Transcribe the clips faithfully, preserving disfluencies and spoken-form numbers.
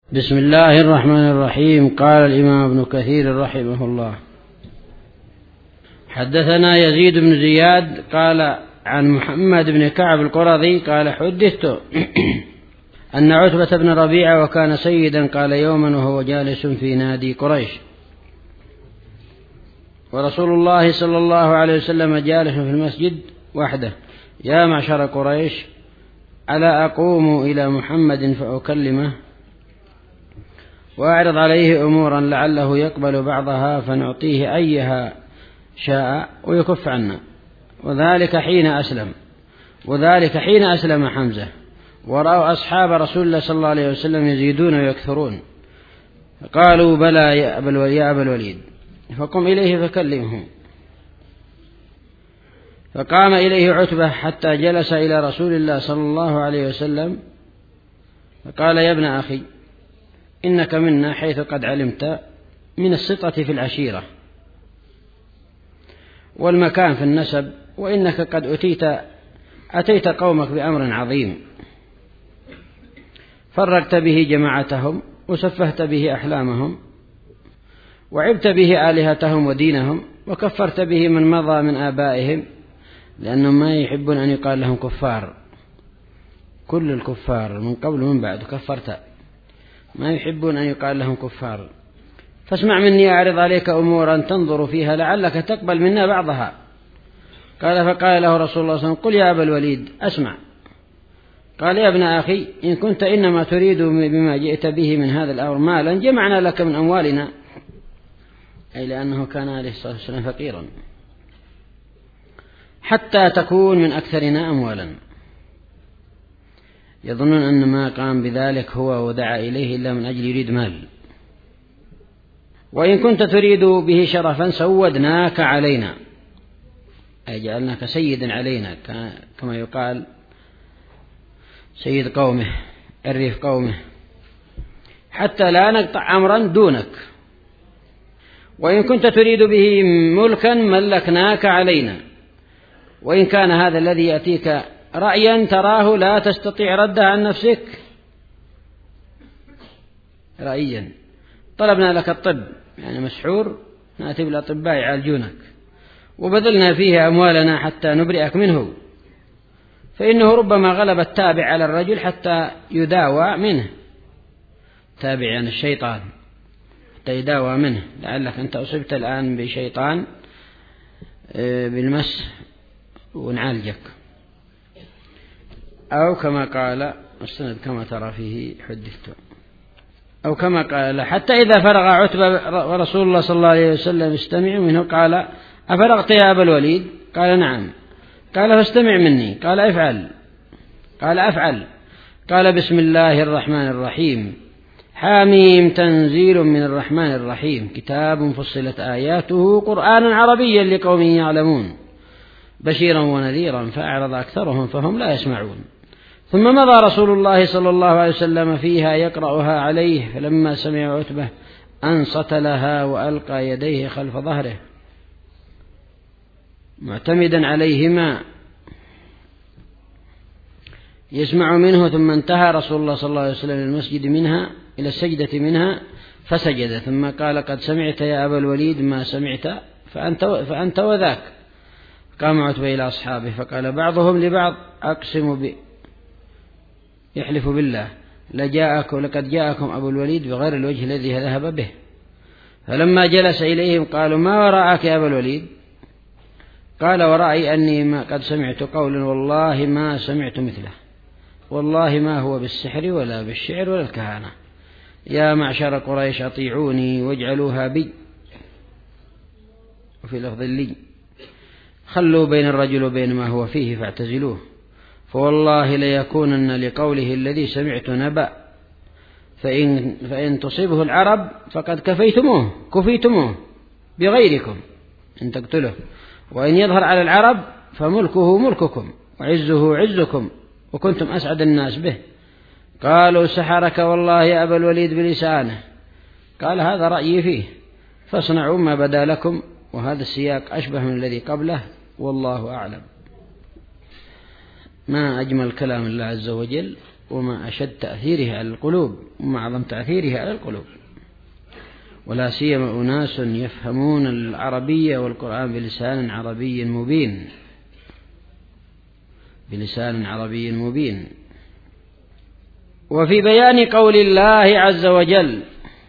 بسم الله الرحمن الرحيم. قال الإمام ابن كثير رحمه الله: حدثنا يزيد بن زياد قال عن محمد بن كعب القرظي قال: حدثت أن عتبة بن ربيعة وكان سيدا قال يوما وهو جالس في نادي قريش ورسول الله صلى الله عليه وسلم جالس في المسجد وحده: يا معشر قريش، ألا أقوم إلى محمد فأكلمه وأعرض عليه أمورا لعله يقبل بعضها فنعطيه أيها شاء ويكف عنا. وذلك حين أسلم وذلك حين أسلم حمزة ورأوا أصحاب رسول الله صلى الله عليه وسلم يزيدون ويكثرون، قالوا: بلى يا أبا الوليد، فقم إليه فكلمه. فقام إليه عتبة حتى جلس إلى رسول الله صلى الله عليه وسلم فقال: يا ابن أخي، إنك منا حيث قد علمت من السطة في العشيرة والمكان في النسب، وإنك قد أتيت أتيت قومك بأمر عظيم، فرقت به جماعتهم وسفهت به أحلامهم وعبت به آلهتهم ودينهم وكفرت به من مضى من آبائهم، لأنهم ما يحبون أن يقال لهم كفار، كل الكفار من قبل ومن بعد كفرت، ما يحبون أن يقال لهم كفار. فاسمع مني أعرض عليك أمورا تنظر فيها لعلك تقبل منا بعضها. قال: فقال له رسول الله صلى الله عليه وسلم: قل يا أبا الوليد أسمع. قال: يا ابن أخي، إن كنت إنما تريد بما جئت به من هذا الأمر مالا جمعنا لك من أموالنا، أي لأنه كان عليه الصلاة والسلام فقيرا، حتى تكون من أكثرنا أموالا. يظنون أن ما قام بذلك هو ودعا إليه إلا من أجل يريد مال. وإن كنت تريد به شرفا سودناك علينا، أي جعلناك سيدا علينا، كما يقال سيد قومه الريف قومه، حتى لا نقطع أمرا دونك. وإن كنت تريد به ملكا ملكناك علينا، وإن كان هذا الذي يأتيك رأيا تراه لا تستطيع رده عن نفسك رأيا، طلبنا لك الطب، يعني مسحور، نأتي بالأطباء يعالجونك، وبذلنا فيه أموالنا حتى نبرئك منه، فإنه ربما غلب التابع على الرجل حتى يداوى منه، تابع يعني الشيطان، حتى يداوى منه، لعلك أنت أصبت الآن بشيطان بالمس ونعالجك. أو كما قال السند كما ترى فيه حدثت، أو كما قال: حتى إذا فرغ عتبة ورسول الله صلى الله عليه وسلم استمع منه قال: أفرغت يا أبا الوليد؟ قال: نعم. قال: فاستمع مني. قال: افعل. قال: أفعل. قال: بسم الله الرحمن الرحيم. حاميم تنزيل من الرحمن الرحيم، كتاب فصلت آياته قرآنا عربيا لقوم يعلمون، بشيرا ونذيرا، فأعرض أكثرهم فهم لا يسمعون. ثم مضى رسول الله صلى الله عليه وسلم فيها يقرأها عليه، فلما سمع عتبة أنصت لها وألقى يديه خلف ظهره معتمدا عليهما يسمع منه. ثم انتهى رسول الله صلى الله عليه وسلم المسجد منها إلى السجدة منها فسجد، ثم قال: قد سمعت يا أبا الوليد ما سمعت فأنت, فأنت وذاك. قام عتبة إلى أصحابه فقال بعضهم لبعض: أقسم ب يحلف بالله لجاءكم لقد جاءكم أبو الوليد بغير الوجه الذي ذهب به. فلما جلس إليهم قالوا: ما وراءك يا أبا الوليد؟ قال: ورأي أني ما قد سمعت قولا والله ما سمعت مثله، والله ما هو بالسحر ولا بالشعر ولا الكهانة. يا معشر قريش أطيعوني واجعلوها بي، وفي لفظ لي: خلوا بين الرجل وبين ما هو فيه فاعتزلوه، فوالله ليكونن لقوله الذي سمعت نبأ، فإن, فإن تصيبه العرب فقد كفيتموه كفيتموه بغيركم إن تقتله، وإن يظهر على العرب فملكه ملككم وعزه عزكم وكنتم أسعد الناس به. قالوا: سحرك والله يا أبا الوليد بلسانه. قال: هذا رأيي فيه، فاصنعوا ما بدا لكم. وهذا السياق أشبه من الذي قبله، والله أعلم. ما أجمل كلام الله عز وجل وما أشد تأثيرها على القلوب وما أعظم تأثيرها على القلوب، ولا سيما أناس يفهمون العربية والقرآن بلسان عربي مبين بلسان عربي مبين. وفي بيان قول الله عز وجل: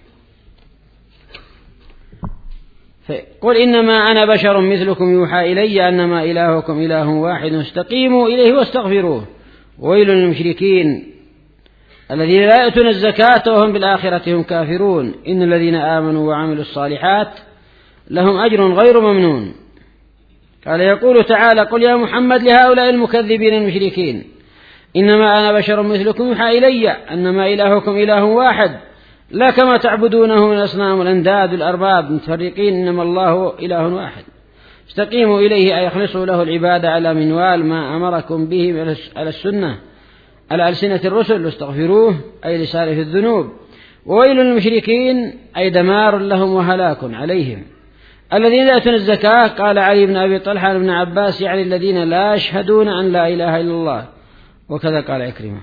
قل إنما أنا بشر مثلكم يوحى إلي أنما إلهكم إله واحد استقيموا إليه واستغفروه ويل للمشركين الذين لا يؤتون الزكاة وهم بالآخرة هم كافرون إن الذين آمنوا وعملوا الصالحات لهم أجر غير ممنون. قال يقول تعالى: قل يا محمد لهؤلاء المكذبين المشركين إنما أنا بشر مثلكم يوحى إلي أنما إلهكم إله واحد لا كما تعبدونه من الأصنام والأنداد والأرباب متفرقين إنما الله إله واحد استقيموا إليه أي اخلصوا له العبادة على منوال ما أمركم به على السنة على ألسنة الرسل واستغفروه أي لسالف الذنوب. وويل للمشركين أي دمار لهم وهلاك عليهم الذين لا يؤتون الزكاة. قال علي بن أبي طلحة بن عباس يعني الذين لا يشهدون أن لا إله إلا الله، وكذا قال عكرمة.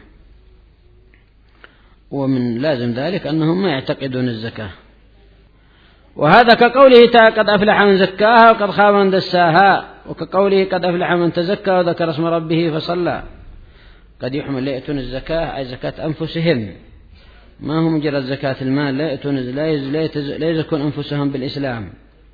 ومن لازم ذلك أنهم ما يعتقدون الزكاة، وهذا كقوله تعالى: قد أفلح من زكاها وقد خاب من دساها، وكقوله: قد أفلح من تزكى وذكر اسم ربه فصلى. قد يحمل لا يأتون الزكاة أي زكاة أنفسهم، ما هو مجرد زكاة المال، لا يأتون لا يزكون أنفسهم بالإسلام.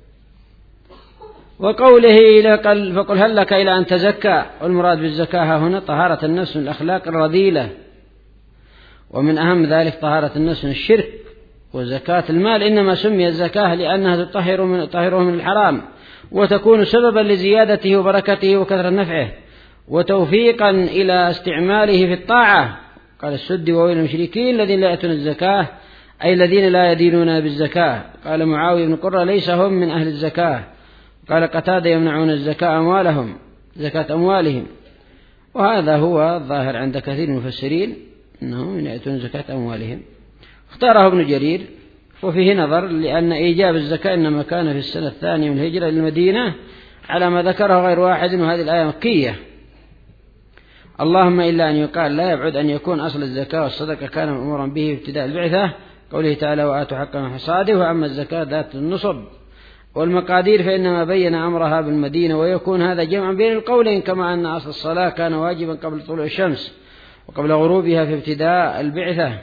وقوله: فقل هل لك إلى أن تزكى، والمراد بالزكاة هنا طهارة النفس من الأخلاق الرذيلة، ومن أهم ذلك طهارة النفس من الشرك. وزكاة المال إنما سمي الزكاة لأنها تطهر من تطهره من الحرام وتكون سببا لزيادته وبركته وكثرة نفعه وتوفيقا إلى استعماله في الطاعة. قال السدي: وويل المشركين الذين لا يأتون الزكاة أي الذين لا يدينون بالزكاة. قال معاوية بن قرة: ليس هم من أهل الزكاة. قال قتادة: يمنعون الزكاة أموالهم زكاة أموالهم. وهذا هو الظاهر عند كثير من المفسرين أنهم يأتون زكاة أموالهم. اختاره ابن جرير وفيه نظر، لأن إيجاب الزكاة إنما كان في السنة الثانية من الهجرة للمدينة على ما ذكره غير واحد، وهذه الآية مكية. اللهم إلا أن يقال لا يبعد أن يكون أصل الزكاة والصدقة كان مأمورا به ابتداء البعثة، قوله تعالى: وآتوا حقا حصاده. وأما الزكاة ذات النصب والمقادير فإنما بين أمرها بالمدينة، ويكون هذا جمعا بين القولين، كما أن أصل الصلاة كان واجبا قبل طلوع الشمس وقبل غروبها في ابتداء البعثة.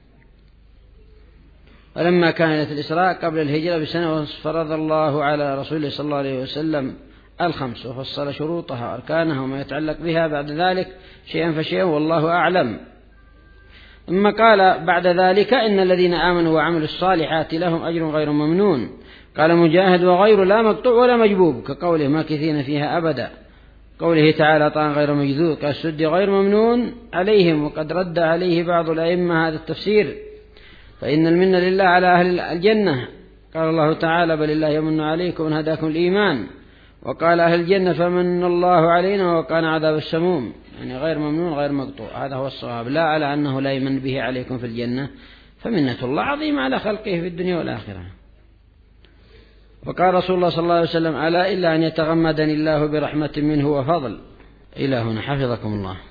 ولما كانت الإسراء قبل الهجرة بسنة فرض الله على رسوله صلى الله عليه وسلم الخمس وفصل شروطها وأركانها وما يتعلق بها بعد ذلك شيئا فشيئا والله أعلم. ثم قال بعد ذلك: إن الذين آمنوا وعملوا الصالحات لهم أجر غير ممنون. قال مجاهد: وغير لا مقطوع ولا مجبوب، كقوله: ماكثين فيها أبدا. قوله تعالى: طعن غير مجذوذ، كالسد غير ممنون عليهم. وقد رد عليه بعض الأئمة هذا التفسير، فإن المنة لله على أهل الجنة. قال الله تعالى: بل الله يمن عليكم أن هداكم الإيمان. وقال أهل الجنة: فمن الله علينا وقال عذاب السموم، يعني غير ممنون غير مقطوع. هذا هو الصواب، لا على أنه لا يمن به عليكم في الجنة، فمنة الله عظيمة على خلقه في الدنيا والآخرة. وقال رسول الله صلى الله عليه وسلم: ألا إلا أن يتغمدني الله برحمة منه وفضل. إلى هنا، حفظكم الله.